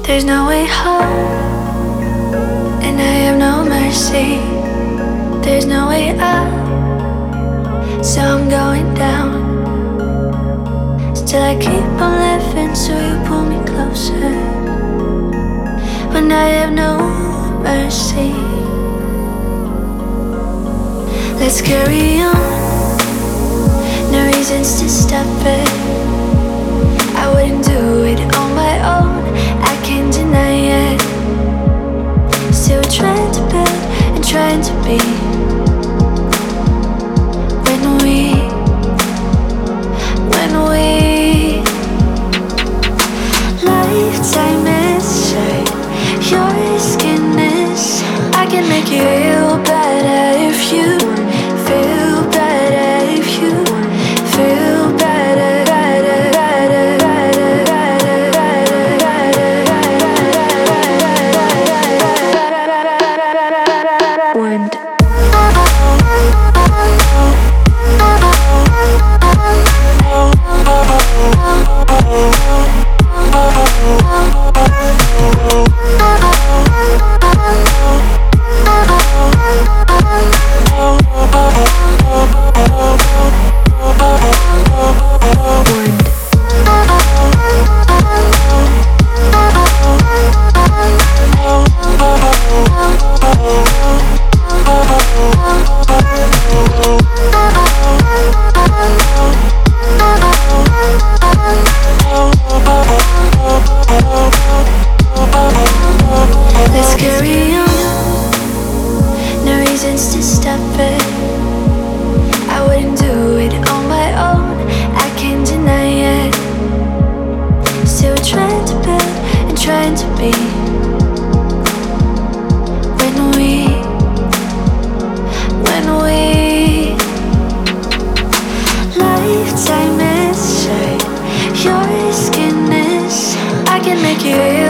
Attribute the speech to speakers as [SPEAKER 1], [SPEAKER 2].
[SPEAKER 1] There's no way home, and I have no mercy. There's no way up, so I'm going down. Still I keep on living, so you pull me closer. When I have no mercy, let's carry on. No reasons to stop it. I wouldn't do it on my own, I can't deny it. Still trying to build and trying to be. When we lifetime is right, your skin is. I can make you feel better if you feel better, if you feel better, better, better, better, better, better, better, wind. Let's carry on, no reasons to stop it. I wouldn't do it on my own, I can't deny it. Still trying to build and trying to be. When we lifetime is right, your skin is. I can make you